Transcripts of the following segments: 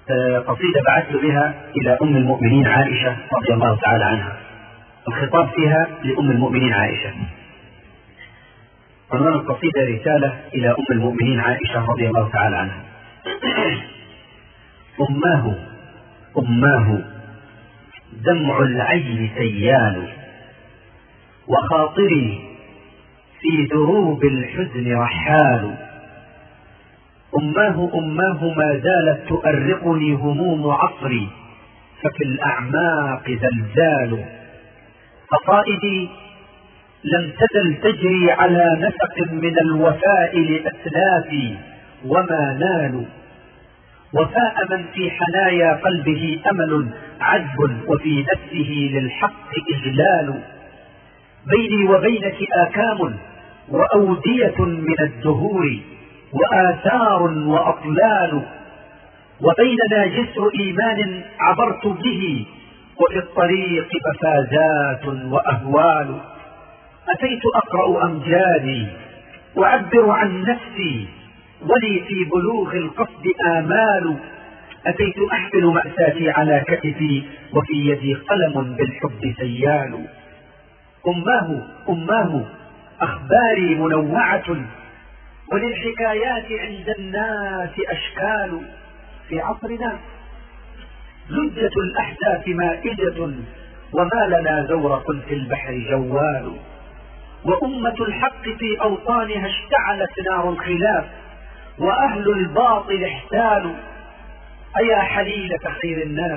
قصيدة بعثت بها إلى أم المؤمنين عائشة رضي الله تعالى عنها. الخطاب فيها لأم المؤمنين عائشة. عنوان القصيدة رسالة إلى أم المؤمنين عائشة رضي الله تعالى عنها. أماه دمع العين سيال، وخاطري في دروب الحزن رحال. أماه ما زالت تؤرقني هموم عصري، ففي الأعماق زلزال. قصائدي لم تزل تجري على نسق من الوفاء لأسلافي وما نالوا. وفاء من في حنايا قلبه أمل عذب، وفي نفسه للحق إجلال. بيني وبينك آكام وأودية من الدهور، وآثار وأطلال. وبيننا جسر إيمان عبرت به، وفي الطريق مفازات وأهوال. أتيت أقرأ أمجادي وأعبر عن نفسي، ولي في بلوغ القصد آمال. أتيت أحمل مأساتي على كتفي، وفي يدي قلم بالحب سيال. أماه أخباري منوعة، وللحكايات عند الناس أشكال. في عصرنا زجة الأحداث مائدة، وما لنا زورق في البحر جوال. وأمة الحق في أوطانها اشتعلت نار الخلاف، وأهل الباطل احتالوا. أيا حليلة خير الناس،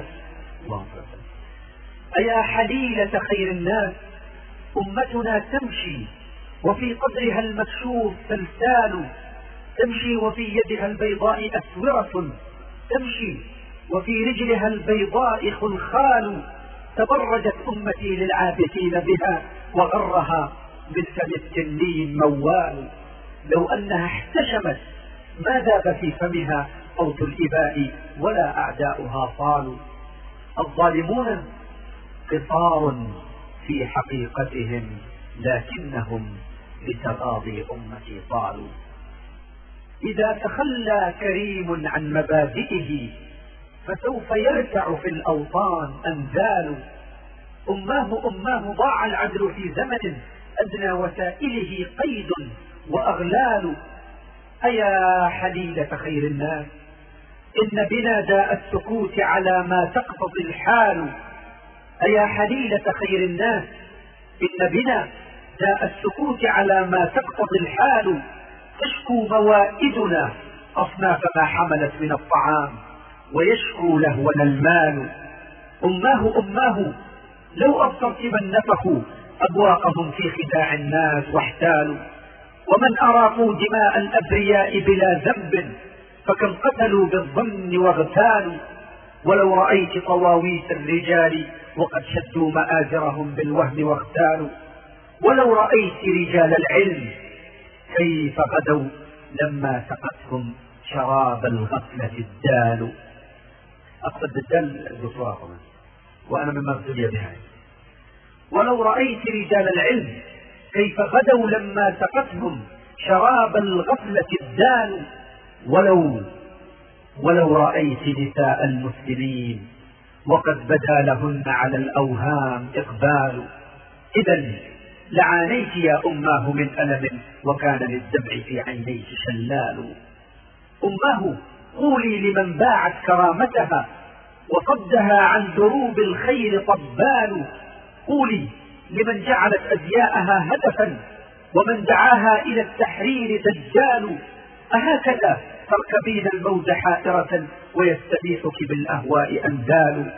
أيا حليلة خير الناس، أمتنا تمشي وفي قدرها المكشوف سلسال. تمشي وفي يدها البيضاء أسورة، تمشي وفي رجلها البيضاء خلخال. تبرجت أمتي للعابثين بها، وغرها من فم التنين موال. لو أنها احتشمت ما ذاب في فمها صوت الإباء، ولا أعداؤها طالوا. الظالمون قصار في حقيقتهم، لكنهم بتغاضي أمتي طالوا. إذا تخلى كريم عن مبادئه، فسوف يرتع في الأوطان أنذال. أماه ضاع العدل في زمن، أدنى وسائله قيد وأغلال. أيا حليلة خير الناس، إن بنا داء السكوت على ما تقتضي الحال. أيا حليلة خير الناس، إن بنا داء السكوت على ما تقتضي الحال. تشكو موائدنا أصناف ما حملت من الطعام، ويشكو لهونا المال. أماه لو أبصرت من نفخوا أبواقهم في خداع الناس واحتالوا، ومن أراقوا دماء الأبرياء بلا ذنب، فكم قتلوا بالظن واغتالوا. ولو رأيت طواويس الرجال وقد شدوا مآزرهم بالوهم واغتالوا، ولو رأيت رجال العلم كيف غدوا لما سقتهم شراب الغفلة الدال. أقصد بالدل الدكتوراه، وأنا مما ابتلي بها. ولو رأيت رجال العلم كيف غدوا لما سقتهم شراب الغفلة الدال. ولو رأيت نساء المسلمين وقد بدا لهن على الأوهام إقبال، إذن لعانيت يا أماه من ألم، وكان للدمع في عينيك شلال. أماه قولي لمن باعت كرامتها، وصدها عن دروب الخير طبال. قولي لمن جعلت أزياءها هدفا، ومن دعاها إلى التحرير دجال. أهكذا تركبين الموج حائرة، ويستبيحك بالأهواء أنذال.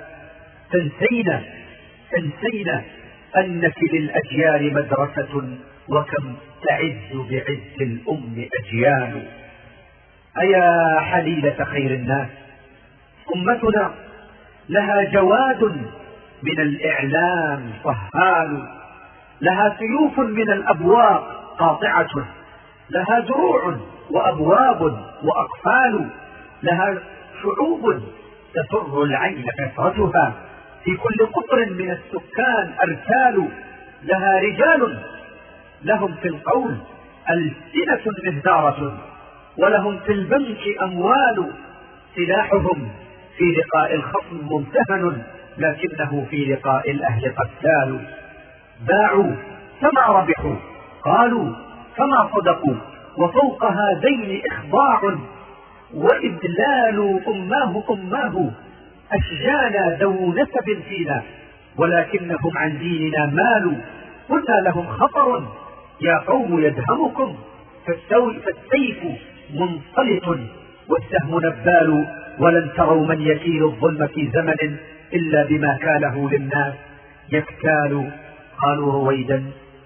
تنسين أنك للأجيال مدرسة، وكم تعز بعز الأم أجيال. أيا حليلة خير الناس، أمتنا لها جواد من الإعلام طهال، لها سيوف من الأبواق قاطعة، لها دروع وأبواب وأقفال، لها شعوب تسر العين كثرتها، في كل قطر من السكان أرسال، لها رجال لهم في القول ألسنة مهدارة، ولهم في البنك أموال، سلاحهم في لقاء الخصم ممتهن، لكنه في لقاء الأهل قتال. باعوا فما ربحوا، قالوا فما صدقوا، وفوق هذين إخضاع وإذلال. أماه أشجانا ذو نسب فينا، ولكنهم عن ديننا مالوا. قلنا لهم خطر يا قوم يدهمكم، فالسيف منطلق والسهم نبال، ولن تروا من يكيل الظلم في زمن إلا بما كاله للناس يكتال. قالوا رويدا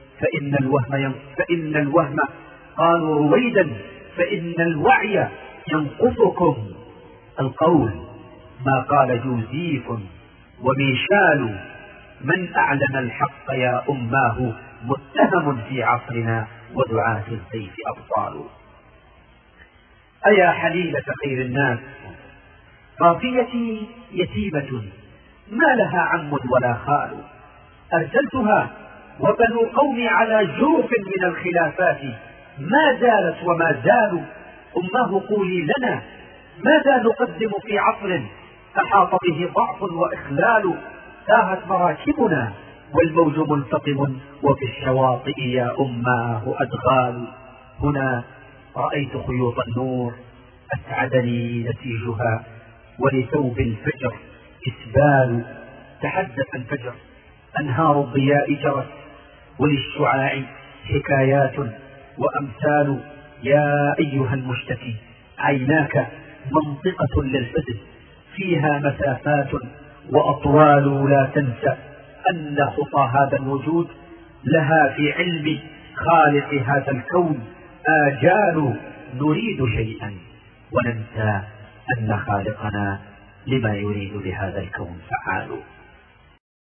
فإن الوهم قالوا رويدا فإن الوعي ينقصكم. القول ما قال جوزيف وميشال، من أعلن الحق يا أماه متهم في عصرنا، ودعاة السيف أبطال. أيا حليلة خير الناس، قافيتي يتيمة ما لها عم ولا خال، أرسلتها وبنو قومي على جوف من الخلافات، ما زالت وما زالوا. أماه قولي لنا ماذا نقدم في عصر أحاط به ضعف وإخلال، تاهت مراكبنا والموج منتقم، وفي الشواطئ يا أماه أدغال. هنا رأيت خيوط النور أسعدني نسيجها، ولثوب الفجر إسبال. تحدث الفجر أنهار الضياء جرت، وللشعاع حكايات وأمثال. يا أيها المشتكي عيناك منطقة للحزن، فيها مسافات وأطوال. لا تنسى أن خطى هذا الوجود لها في علم خالق هذا الكون آجال. نريد شيئا وننسى أن خالقنا لما يريد لهذا الكون فعال.